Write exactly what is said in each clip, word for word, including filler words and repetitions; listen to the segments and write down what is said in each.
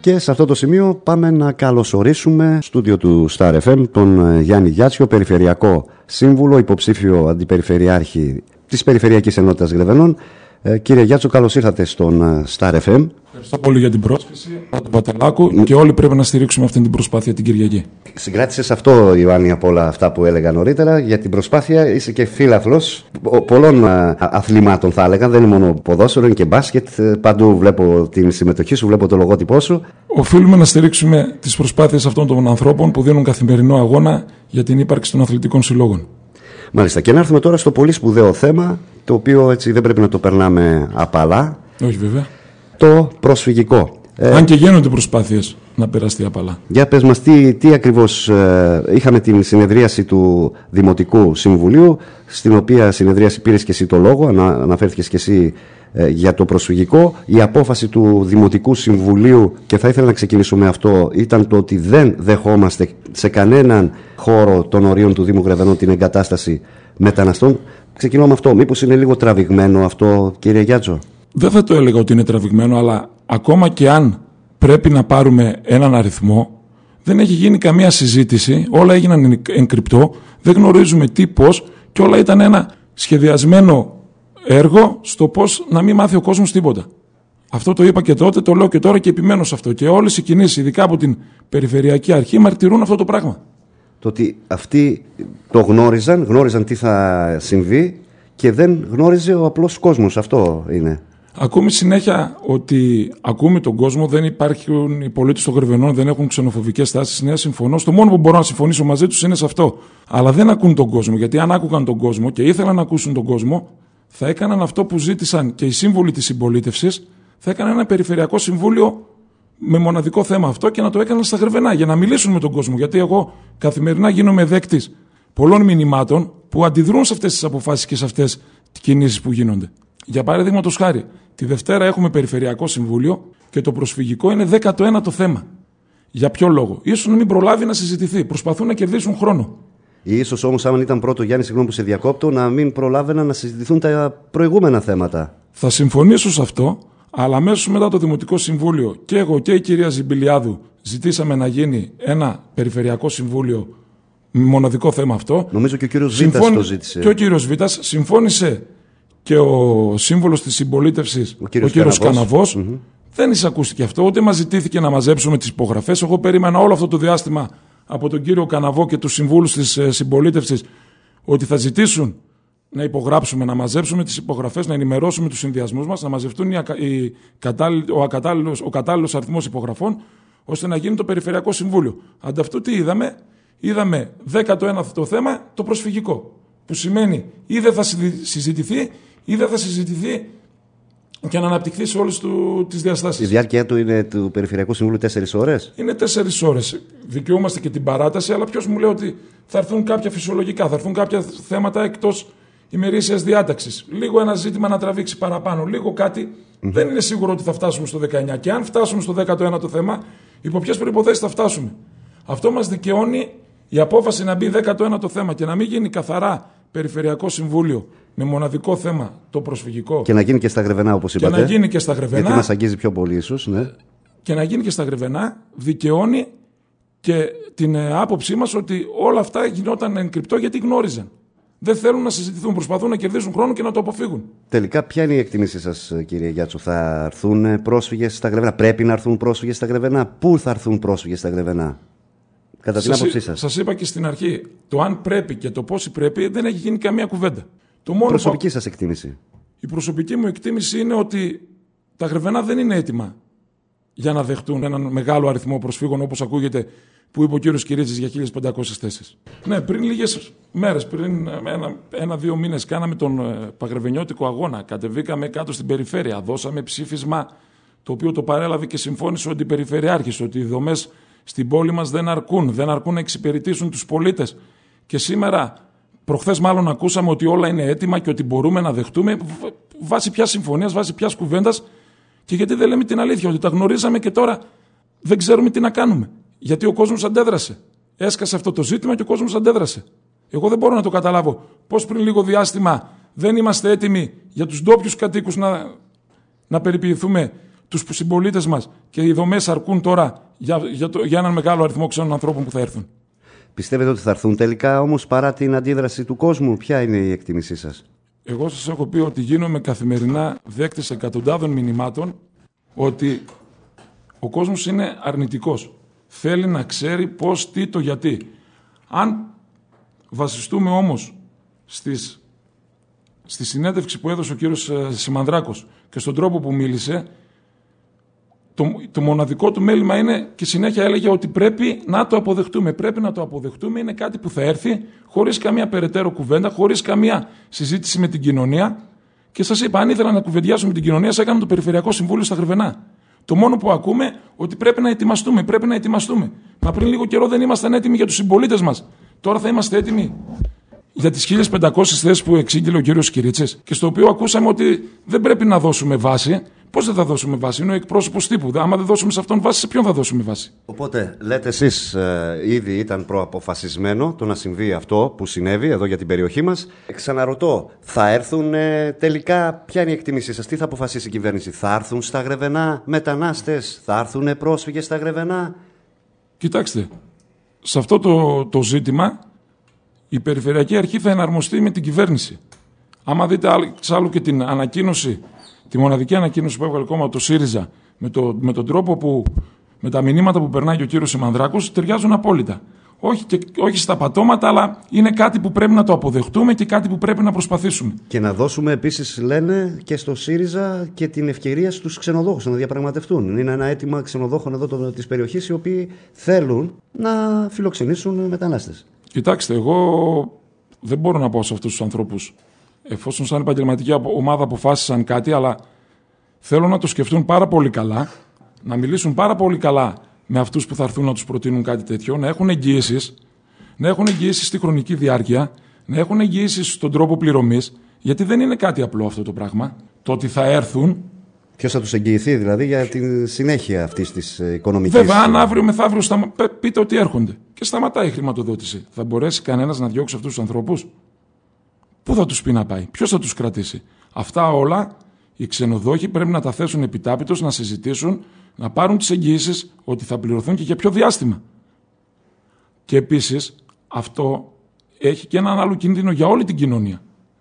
Και σε αυτό το σημείο πάμε να καλωσορίσουμε στούντιο του Star εφ εμ τον Γιάννη Γιάτσιο, Περιφερειακό Σύμβουλο, υποψήφιο Αντιπεριφερειάρχη της Περιφερειακής Ενότητας Γρεβενών. Ε, κύριε Γιάτσο, καλώς ήρθατε στον Star εφ εμ. Ευχαριστώ πολύ για την πρόσκληση του Πατελάκου και όλοι πρέπει να στηρίξουμε αυτή την προσπάθεια την Κυριακή. Συγκράτησες αυτό, Ιωάννη, από όλα αυτά που έλεγα νωρίτερα. Για την προσπάθεια είσαι και φίλαθλος πολλών αθλημάτων, θα έλεγα. Δεν είναι μόνο ποδόσφαιρο, είναι και μπάσκετ. Παντού βλέπω την συμμετοχή σου, βλέπω το λογότυπό σου. Οφείλουμε να στηρίξουμε τις προσπάθειες αυτών των ανθρώπων που δίνουν καθημερινό αγώνα για την ύπαρξη των αθλητικών συλλόγων. Μάλιστα. Και να έρθουμε τώρα στο πολύ σπουδαίο θέμα, το οποίο έτσι δεν πρέπει να το περνάμε απαλά. Όχι, βέβαια. Το προσφυγικό. Αν και γίνονται προσπάθειες να περαστεί απαλά. Για πες μας τι, τι ακριβώς ε, είχαμε την συνεδρίαση του Δημοτικού Συμβουλίου, στην οποία συνεδρίαση πήρες και εσύ το λόγο, ανα, αναφέρθηκες και εσύ ε, για το προσφυγικό. Η απόφαση του Δημοτικού Συμβουλίου, και θα ήθελα να ξεκινήσουμε αυτό, ήταν το ότι δεν δεχόμαστε σε κανέναν χώρο των ορίων του Δήμου Γρεβενών την εγκατάσταση μεταναστών. Ξεκινώ με αυτό. Μήπως είναι λίγο τραβηγμένο αυτό, κύριε Γιάτσο? Δεν θα το έλεγα ότι είναι τραβηγμένο, αλλά ακόμα και αν πρέπει να πάρουμε έναν αριθμό, δεν έχει γίνει καμία συζήτηση, όλα έγιναν εν κρυπτό, δεν γνωρίζουμε τι, πώς, και όλα ήταν ένα σχεδιασμένο έργο στο πώς να μην μάθει ο κόσμος τίποτα. Αυτό το είπα και τότε, το λέω και τώρα και επιμένω σε αυτό. Και όλες οι κινήσεις, ειδικά από την Περιφερειακή Αρχή, μαρτυρούν αυτό το πράγμα. Το ότι αυτοί το γνώριζαν, γνώριζαν τι θα συμβεί και δεν γνώριζε ο απλός κόσμος. Αυτό είναι. Ακούμε συνέχεια ότι ακούμε τον κόσμο, δεν υπάρχουν οι πολίτες των Γρεβενών, δεν έχουν ξενοφοβικές τάσεις. Ναι, συμφωνώ. Στο μόνο που μπορώ να συμφωνήσω μαζί τους είναι σε αυτό. Αλλά δεν ακούν τον κόσμο, γιατί αν άκουγαν τον κόσμο και ήθελαν να ακούσουν τον κόσμο, θα έκαναν αυτό που ζήτησαν και οι σύμβουλοι της συμπολίτευσης, θα έκαναν ένα περιφερειακό συμβούλιο με μοναδικό θέμα αυτό και να το έκαναν στα Γρεβενά για να μιλήσουν με τον κόσμο. Γιατί εγώ καθημερινά γίνομαι δέκτης πολλών μηνυμάτων που αντιδρούν σε αυτές τις αποφάσεις και σε αυτές τις κινήσεις που γίνονται. Για παραδείγματος χάρη, τη Δευτέρα έχουμε Περιφερειακό Συμβούλιο και το προσφυγικό είναι δέκατο ένατο θέμα. Για ποιο λόγο? Ίσως να μην προλάβει να συζητηθεί. Προσπαθούν να κερδίσουν χρόνο. Ίσως όμως, άμα ήταν πρώτο, Γιάννη, συγγνώμη που σε διακόπτω, να μην προλάβαιναν να συζητηθούν τα προηγούμενα θέματα. Θα συμφωνήσω σε αυτό, αλλά αμέσως μετά το Δημοτικό Συμβούλιο και εγώ και η κυρία Ζιμπηλιάδου ζητήσαμε να γίνει ένα Περιφερειακό Συμβούλιο με μοναδικό θέμα αυτό. Νομίζω και ο κύριος Βίτας Συμφών... το ζήτησε. Και ο κύριος Βίτας συμφώνησε. Και ο σύμβολος της συμπολίτευσης, ο κύριος, ο κύριος Καναβός, mm-hmm. δεν εισακούστηκε αυτό, ούτε μας ζητήθηκε να μαζέψουμε τις υπογραφές. Εγώ περίμενα όλο αυτό το διάστημα από τον κύριο Καναβό και τους συμβούλους της ε, συμπολίτευσης ότι θα ζητήσουν να υπογράψουμε, να μαζέψουμε τις υπογραφές, να ενημερώσουμε τους συνδυασμούς μας, να μαζευτούν οι, οι, ο, ακατάλληλος, ο κατάλληλος αριθμός υπογραφών, ώστε να γίνει το Περιφερειακό Συμβούλιο. Ανταυτού τι είδαμε? Είδαμε δέκατο ένατο θέμα, το προσφυγικό. Που σημαίνει ή δεν θα συζητηθεί ή δεν θα συζητηθεί και να αναπτυχθεί σε όλες του, τις διαστάσεις. Η διάρκεια του είναι του Περιφερειακού Συμβούλου τέσσερις ώρες. Είναι τέσσερις ώρες. Δικαιούμαστε και την παράταση, αλλά ποιος μου λέει ότι θα έρθουν κάποια φυσιολογικά, θα έρθουν κάποια θέματα εκτός ημερήσιας διάταξης. Λίγο ένα ζήτημα να τραβήξει παραπάνω, λίγο κάτι. Mm-hmm. Δεν είναι σίγουρο ότι θα φτάσουμε στο δεκαεννιά. Και αν φτάσουμε στο δέκατο ένατο θέμα, υπό ποιες προϋποθέσεις θα φτάσουμε? Αυτό μας δικαιώνει η απόφαση να μπει δέκατο ένατο θέμα και να μην γίνει καθαρά Περιφερειακό Συμβούλιο με μοναδικό θέμα το προσφυγικό. Και να γίνει και στα Γρεβενά, όπως είπατε. Και να γίνει και στα Γρεβενά. Γιατί μας αγγίζει πιο πολύ, ίσως. Ναι. Και να γίνει και στα Γρεβενά, δικαιώνει και την ε, άποψή μας ότι όλα αυτά γινόταν εν κρυπτό γιατί γνώριζαν. Δεν θέλουν να συζητηθούν, προσπαθούν να κερδίσουν χρόνο και να το αποφύγουν. Τελικά, ποια είναι η εκτίμησή σας, κύριε Γιάτσο? Θα έρθουν πρόσφυγες στα Γρεβενά? Πρέπει να έρθουν πρόσφυγες στα Γρεβενά? Πού θα έρθουν πρόσφυγες στα Γρεβενά? Κατά την άποψή σας. Σας είπα και στην αρχή, το αν πρέπει και το πόσοι πρέπει δεν έχει γίνει καμία κουβέντα. Το μόνο προσωπική που... σας εκτίμηση. Η προσωπική μου εκτίμηση είναι ότι τα Γρεβενά δεν είναι έτοιμα για να δεχτούν έναν μεγάλο αριθμό προσφύγων, όπως ακούγεται, που είπε ο κύριος Κυρίτσης για χίλιες πεντακόσιες θέσεις. Ναι, πριν λίγες μέρες, πριν ένα, ένα-δύο μήνες, κάναμε τον ε, παγρεβενιώτικο αγώνα. Κατεβήκαμε κάτω στην περιφέρεια. Δώσαμε ψήφισμα το οποίο το παρέλαβε και συμφώνησε ο αντιπεριφερειάρχης ότι οι δομές στην πόλη μας δεν αρκούν, δεν αρκούν να εξυπηρετήσουν τους πολίτες. Και σήμερα, προχθές μάλλον ακούσαμε ότι όλα είναι έτοιμα και ότι μπορούμε να δεχτούμε βάσει ποιας συμφωνίας, βάσει ποιας κουβέντας. Και γιατί δεν λέμε την αλήθεια, ότι τα γνωρίζαμε και τώρα δεν ξέρουμε τι να κάνουμε. Γιατί ο κόσμος αντέδρασε. Έσκασε αυτό το ζήτημα και ο κόσμος αντέδρασε. Εγώ δεν μπορώ να το καταλάβω. Πώς πριν λίγο διάστημα δεν είμαστε έτοιμοι για τους ντόπιους κατοίκους να, να περιποιηθούμε τους συμπολίτες μας και οι δομές αρκούν τώρα για, για, το, για έναν μεγάλο αριθμό ξένων ανθρώπων που θα έρθουν. Πιστεύετε ότι θα έρθουν τελικά όμως παρά την αντίδραση του κόσμου? Ποια είναι η εκτίμησή σας? Εγώ σας έχω πει ότι γίνομαι καθημερινά δέκτης εκατοντάδων μηνυμάτων ότι ο κόσμος είναι αρνητικός. Θέλει να ξέρει πώς, τι, το γιατί. Αν βασιστούμε όμως στις, στη συνέντευξη που έδωσε ο κύριος Σιμανδράκος και στον τρόπο που μίλησε, το, το μοναδικό του μέλημα είναι και συνέχεια έλεγε ότι πρέπει να το αποδεχτούμε. Πρέπει να το αποδεχτούμε, είναι κάτι που θα έρθει χωρίς καμία περαιτέρω κουβέντα, χωρίς καμία συζήτηση με την κοινωνία. Και σας είπα, αν ήθελα να κουβεντιάσω με την κοινωνία, σε έκανα το Περιφερειακό Συμβούλιο στα Γρεβενά. Το μόνο που ακούμε ότι πρέπει να ετοιμαστούμε, πρέπει να ετοιμαστούμε. Μα πριν λίγο καιρό δεν ήμασταν έτοιμοι για τους συμπολίτες μας. Τώρα θα είμαστε έτοιμοι για τις χίλιες πεντακόσιες θέσεις που εξήγηλε ο κύριος Κυρίτσης και στο οποίο ακούσαμε ότι δεν πρέπει να δώσουμε βάση. Πώς δεν θα δώσουμε βάση? Είναι ο εκπρόσωπος τύπου. Άμα δεν δώσουμε σε αυτόν βάση, σε ποιον θα δώσουμε βάση? Οπότε, λέτε εσείς, ε, ήδη ήταν προαποφασισμένο το να συμβεί αυτό που συνέβη εδώ για την περιοχή μας. Ξαναρωτώ, θα έρθουν ε, τελικά, ποια είναι η εκτίμησή σας? Τι θα αποφασίσει η κυβέρνηση? Θα έρθουν στα Γρεβενά μετανάστες? Θα έρθουν πρόσφυγες στα Γρεβενά? Κοιτάξτε, σε αυτό το, το ζήτημα η Περιφερειακή Αρχή θα εναρμοστεί με την κυβέρνηση. Άμα δείτε εξάλλου και την ανακοίνωση, τη μοναδική ανακοίνωση που έβγαλε κόμμα το ΣΥΡΙΖΑ, με, το, με τον τρόπο που, με τα μηνύματα που περνάει και ο κύριος Σιμανδράκος, ταιριάζουν απόλυτα. Όχι, και, όχι στα πατώματα, αλλά είναι κάτι που πρέπει να το αποδεχτούμε και κάτι που πρέπει να προσπαθήσουμε. Και να δώσουμε επίσης, λένε, και στο ΣΥΡΙΖΑ και την ευκαιρία στους ξενοδόχους να διαπραγματευτούν. Είναι ένα αίτημα ξενοδόχων εδώ το, της περιοχής, οι οποίοι θέλουν να φιλοξενήσουν μετανάστες. Κοιτάξτε, εγώ δεν μπορώ να πω σε αυτούς τους ανθρώπους, εφόσον σαν επαγγελματική ομάδα αποφάσισαν κάτι, αλλά θέλω να το σκεφτούν πάρα πολύ καλά, να μιλήσουν πάρα πολύ καλά με αυτούς που θα έρθουν να τους προτείνουν κάτι τέτοιο, να έχουν εγγυήσεις, να έχουν εγγυήσεις στη χρονική διάρκεια, να έχουν εγγυήσεις στον τρόπο πληρωμής, γιατί δεν είναι κάτι απλό αυτό το πράγμα. Το ότι θα έρθουν. Ποιος θα τους εγγυηθεί δηλαδή για τη συνέχεια αυτής της οικονομικής? Βέβαια, αν αύριο μεθαύριο σταμα... πείτε ότι έρχονται και σταματάει η χρηματοδότηση, θα μπορέσει κανένας να διώξει αυτούς τους ανθρώπους? Πού θα τους πει να πάει? Ποιος θα τους κρατήσει? Αυτά όλα οι ξενοδόχοι πρέπει να τα θέσουν επιτάπητος, να συζητήσουν, να πάρουν τις εγγυήσεις ότι θα πληρωθούν και για ποιο διάστημα. Και επίσης αυτό έχει και έναν άλλο κίνδυνο για όλη την κοινωνία.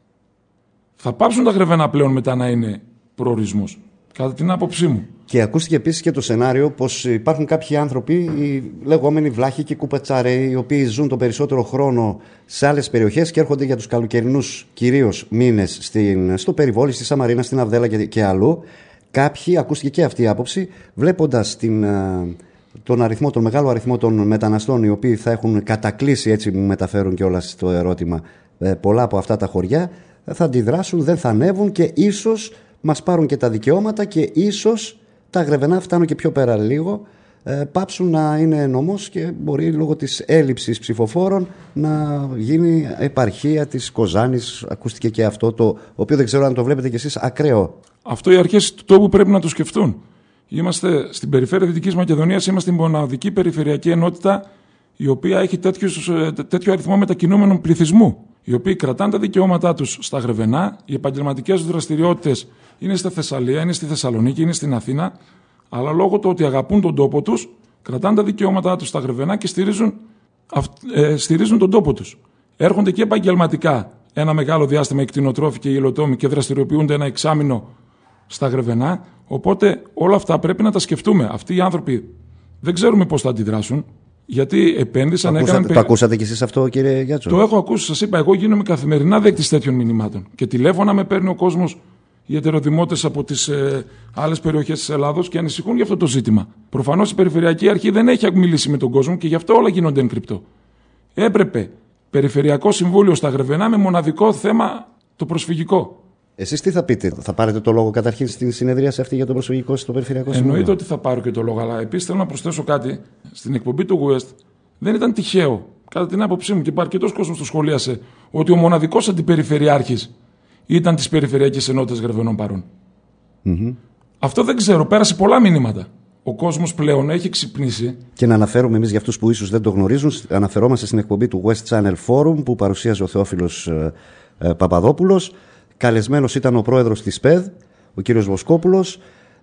Θα πάψουν τα Γρεβενά πλέον μετά να είναι προορισμός, κατά την άποψή μου. Και ακούστηκε επίσης και το σενάριο πως υπάρχουν κάποιοι άνθρωποι, οι λεγόμενοι βλάχοι και κουπατσάροι, οι οποίοι ζουν το περισσότερο χρόνο σε άλλες περιοχές και έρχονται για τους καλοκαιρινούς κυρίως μήνες στην, στο Περιβόλι, στη Σαμαρίνα, στην Αυδέλα και, και αλλού. Κάποιοι, ακούστηκε και αυτή η άποψη, βλέποντας την, τον αριθμό, τον μεγάλο αριθμό των μεταναστών, οι οποίοι θα έχουν κατακλείσει, έτσι μου μεταφέρουν κιόλας το ερώτημα, πολλά από αυτά τα χωριά, θα αντιδράσουν, δεν θα ανέβουν και ίσως μας πάρουν και τα δικαιώματα και ίσως τα Γρεβενά, φτάνουν και πιο πέρα λίγο, ε, πάψουν να είναι νομός και μπορεί λόγω της έλλειψης ψηφοφόρων να γίνει επαρχία της Κοζάνης. Ακούστηκε και αυτό, το οποίο δεν ξέρω αν το βλέπετε κι εσείς ακραίο. Αυτό οι αρχές του τόπου πρέπει να το σκεφτούν. Είμαστε στην περιφέρεια Δυτικής Μακεδονίας, είμαστε η μοναδική περιφερειακή ενότητα η οποία έχει τέτοιους, τέτοιο αριθμό μετακινούμενων πληθυσμού, οι οποίοι κρατάνε τα δικαιώματά τους στα Γρεβενά, οι επαγγελματικές δραστηριότητες είναι στη Θεσσαλία, είναι στη Θεσσαλονίκη, είναι στην Αθήνα, αλλά λόγω του ότι αγαπούν τον τόπο τους, κρατάνε τα δικαιώματά τους στα Γρεβενά και στηρίζουν, ε, στηρίζουν τον τόπο τους. Έρχονται και επαγγελματικά ένα μεγάλο διάστημα οι κτηνοτρόφοι και οι υλοτόμοι και δραστηριοποιούνται ένα εξάμηνο στα Γρεβενά. Οπότε όλα αυτά πρέπει να τα σκεφτούμε. Αυτοί οι άνθρωποι δεν ξέρουμε πώς θα αντιδράσουν. Γιατί επένδυσαν, το έκαναν. Ακούσατε, το ακούσατε κι εσείς αυτό, κύριε Γιάτσο? Το έχω ακούσει, σας είπα. Εγώ γίνομαι καθημερινά δέκτης τέτοιων μηνυμάτων. Και τηλέφωνα με παίρνει ο κόσμος, οι ετεροδημότες από τις ε, άλλες περιοχές της Ελλάδος και ανησυχούν για αυτό το ζήτημα. Προφανώς η Περιφερειακή Αρχή δεν έχει μιλήσει με τον κόσμο και γι' αυτό όλα γίνονται εν κρυπτό. Έπρεπε Περιφερειακό Συμβούλιο στα Γρεβενά με μοναδικό θέμα το προσφυγικό. Εσείς τι θα πείτε, θα πάρετε το λόγο καταρχήν στην συνεδρίαση αυτή για το προσφυγικό στο Περιφερειακό Συμβούλιο? Εννοείται ότι θα πάρω και το λόγο, αλλά επίσης θέλω να προσθέσω κάτι. Στην εκπομπή του West δεν ήταν τυχαίο, κατά την άποψή μου, και αρκετός κόσμος το σχολίασε, ότι ο μοναδικός αντιπεριφερειάρχης ήταν της Περιφερειακής Ενότητας Γρεβενών παρών. Mm-hmm. Αυτό δεν ξέρω, πέρασε πολλά μηνύματα. Ο κόσμος πλέον έχει ξυπνήσει. Και να αναφέρουμε εμείς για αυτούς που ίσως δεν το γνωρίζουν, αναφερόμαστε στην εκπομπή του West Channel Forum που παρουσίαζε ο Θεόφιλος ε, ε, Παπαδόπουλος. Καλεσμένος ήταν ο πρόεδρος της ΠΕΔ, ο κύριος Βοσκόπουλος.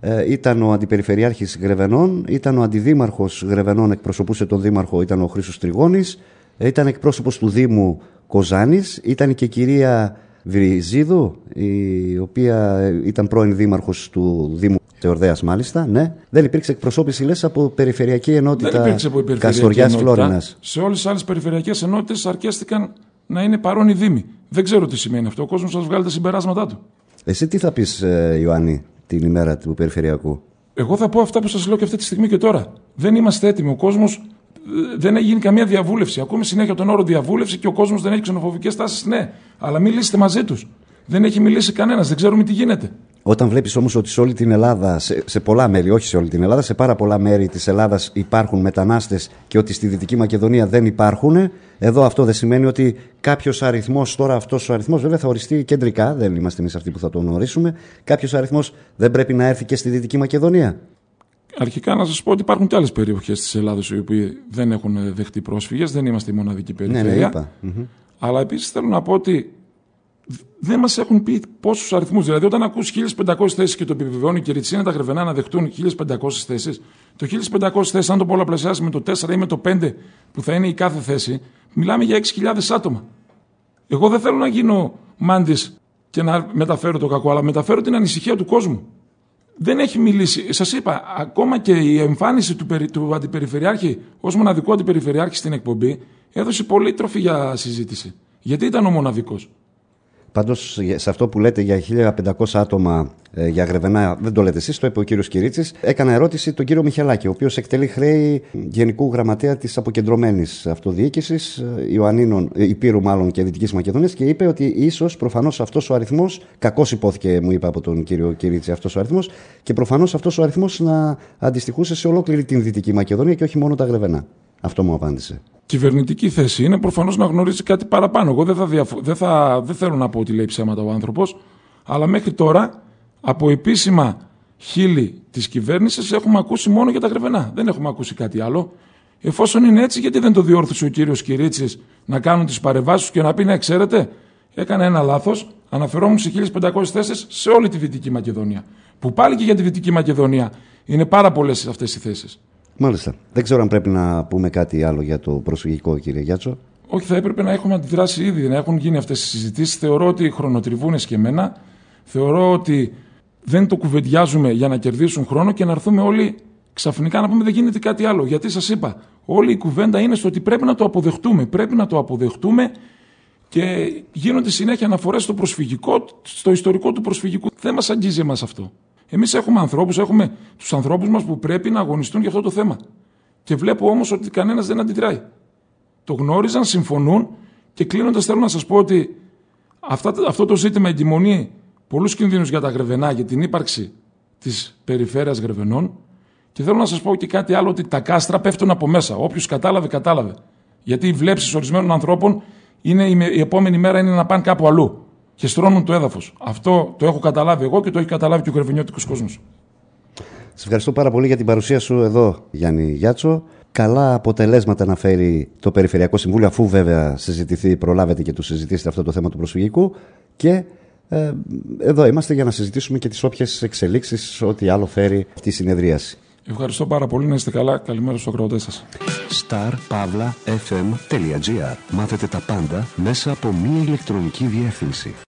Ε, ήταν ο Αντιπεριφερειάρχης Γρεβενών, ήταν ο Αντιδήμαρχος Γρεβενών, εκπροσωπούσε τον Δήμαρχο, ήταν ο Χρήστος Τριγώνης, ε, ήταν εκπρόσωπος του Δήμου Κοζάνης, ήταν και η κυρία Βυριζίδου, η οποία ήταν πρώην Δήμαρχος του Δήμου Θεορδαίας, μάλιστα. Ναι. Δεν υπήρξε εκπροσώπηση, λες, από Περιφερειακή Ενότητα Καστοριάς Φλόρινας. Σε όλες τις άλλες περιφερειακές ενότητες αρκέστηκαν να είναι παρόν οι Δήμοι. Δεν ξέρω τι σημαίνει αυτό. Ο κόσμος θα βγάλει τα συμπεράσματά του. Εσύ τι θα πεις, ε, Ιωάννη, την ημέρα του Περιφερειακού? Εγώ θα πω αυτά που σας λέω και αυτή τη στιγμή και τώρα. Δεν είμαστε έτοιμοι. Ο κόσμος δεν έχει γίνει καμία διαβούλευση. Ακούμε συνέχεια τον όρο διαβούλευση και ο κόσμος δεν έχει ξενοφοβικές τάσεις. Ναι, αλλά μιλήστε μαζί τους. Δεν έχει μιλήσει κανένας. Δεν ξέρουμε τι γίνεται. Όταν βλέπεις όμως ότι σε όλη την Ελλάδα, σε, σε πολλά μέρη, όχι σε όλη την Ελλάδα, σε πάρα πολλά μέρη της Ελλάδας υπάρχουν μετανάστες και ότι στη Δυτική Μακεδονία δεν υπάρχουν, εδώ αυτό δεν σημαίνει ότι κάποιος αριθμός, τώρα αυτός ο αριθμός βέβαια θα οριστεί κεντρικά, δεν είμαστε εμείς αυτοί που θα τον ορίσουμε, κάποιος αριθμός δεν πρέπει να έρθει και στη Δυτική Μακεδονία? Αρχικά να σας πω ότι υπάρχουν και άλλες περιοχές της Ελλάδας οι οποίοι δεν έχουν δεχτεί πρόσφυγες, δεν είμαστε η μοναδική περιφέρεια. Ναι, ναι, είπα. Αλλά επίσης θέλω να πω ότι δεν μας έχουν πει πόσους αριθμούς. Δηλαδή, όταν ακούς χίλιες πεντακόσιες θέσεις και το επιβεβαιώνει και η Ρετσίνα τα Γρεβενά να δεχτούν χίλιες πεντακόσιες θέσεις, το χίλιες πεντακόσιες θέσεις, αν το πολλαπλασιάσει με το τέσσερα ή με το πέντε που θα είναι η κάθε θέση, μιλάμε για έξι χιλιάδες άτομα. Εγώ δεν θέλω να γίνω μάντης και να μεταφέρω το κακό, αλλά μεταφέρω την ανησυχία του κόσμου. Δεν έχει μιλήσει. Σας είπα, ακόμα και η εμφάνιση του, περι, του αντιπεριφερειάρχη ως μοναδικό αντιπεριφερειάρχη στην εκπομπή έδωσε πολύ τροφή για συζήτηση. Γιατί ήταν ο μοναδικός. Πάντως, σε αυτό που λέτε για χίλια πεντακόσια άτομα ε, για Γρεβενά, δεν το λέτε εσείς, το είπε ο κύριος Κυρίτσης. Έκανα ερώτηση τον κύριο Μιχελάκη, ο οποίος εκτελεί χρέη Γενικού Γραμματέα της Αποκεντρωμένης Αυτοδιοίκησης ε, Ιωαννίνων, ε, Υπήρου μάλλον και Δυτικής Μακεδονίας, και είπε ότι ίσως προφανώς αυτός ο αριθμός, κακώς υπόθηκε, μου είπε από τον κύριο Κυρίτση αυτός ο αριθμός, και προφανώς αυτός ο αριθμός να αντιστοιχούσε σε ολόκληρη την Δυτική Μακεδονία και όχι μόνο τα Γρεβενά. Αυτό μου απάντησε. Κυβερνητική θέση είναι προφανώς να γνωρίζει κάτι παραπάνω. Εγώ δεν, θα διαφο- δεν, θα... δεν θέλω να πω ότι λέει ψέματα ο άνθρωπος, αλλά μέχρι τώρα από επίσημα χείλη της κυβέρνησης έχουμε ακούσει μόνο για τα Γρεβενά. Δεν έχουμε ακούσει κάτι άλλο. Εφόσον είναι έτσι, γιατί δεν το διόρθωσε ο κύριος Κυρίτσης να κάνουν τις παρεμβάσεις και να πει: ναι, ξέρετε, έκανε ένα λάθος. Αναφερόμουν σε χίλιες πεντακόσιες θέσεις σε όλη τη Δυτική Μακεδονία. Που πάλι και για τη Δυτική Μακεδονία είναι πάρα πολλές αυτές οι θέσεις. Μάλιστα. Δεν ξέρω αν πρέπει να πούμε κάτι άλλο για το προσφυγικό, κύριε Γιάτσο. Όχι, θα έπρεπε να έχουμε αντιδράσει ήδη, να έχουν γίνει αυτές οι συζητήσεις. Θεωρώ ότι χρονοτριβούν εσκεμμένα. Θεωρώ ότι δεν το κουβεντιάζουμε για να κερδίσουν χρόνο και να έρθουμε όλοι ξαφνικά να πούμε: δεν γίνεται κάτι άλλο. Γιατί σας είπα, όλη η κουβέντα είναι στο ότι πρέπει να το αποδεχτούμε. Πρέπει να το αποδεχτούμε και γίνονται συνέχεια αναφορές στο προσφυγικό, στο ιστορικό του προσφυγικού. Δεν μας αγγίζει εμάς αυτό. Εμείς έχουμε ανθρώπους, έχουμε τους ανθρώπους μας που πρέπει να αγωνιστούν για αυτό το θέμα. Και βλέπω όμως ότι κανένας δεν αντιδράει. Το γνώριζαν, συμφωνούν και κλείνοντας θέλω να σας πω ότι αυτά, αυτό το ζήτημα εγκυμονεί πολλούς κινδύνους για τα Γρεβενά, για την ύπαρξη της περιφέρειας Γρεβενών, και θέλω να σας πω και κάτι άλλο, ότι τα κάστρα πέφτουν από μέσα. Όποιος κατάλαβε, κατάλαβε. Γιατί οι βλέψεις ορισμένων ανθρώπων είναι, η επόμενη μέρα είναι να πάνε κάπου αλλού και στρώνουν το έδαφος. Αυτό το έχω καταλάβει εγώ και το έχει καταλάβει και ο γρεβενιώτικος κόσμος. Σας ευχαριστώ πάρα πολύ για την παρουσία σου εδώ, Γιάννη Γιάτσο. Καλά αποτελέσματα να φέρει το Περιφερειακό Συμβούλιο, αφού βέβαια συζητηθεί, προλάβετε και το συζητήσετε αυτό το θέμα του προσφυγικού. Και ε, εδώ είμαστε για να συζητήσουμε και τις όποιες εξελίξεις, ό,τι άλλο φέρει αυτή η συνεδρίαση. Ευχαριστώ πάρα πολύ, να είστε καλά. Καλημέρα στους ακροατές σας. star pavla f m τελεία g r. Μάθετε τα πάντα μέσα από μία ηλεκτρονική διεύθυνση.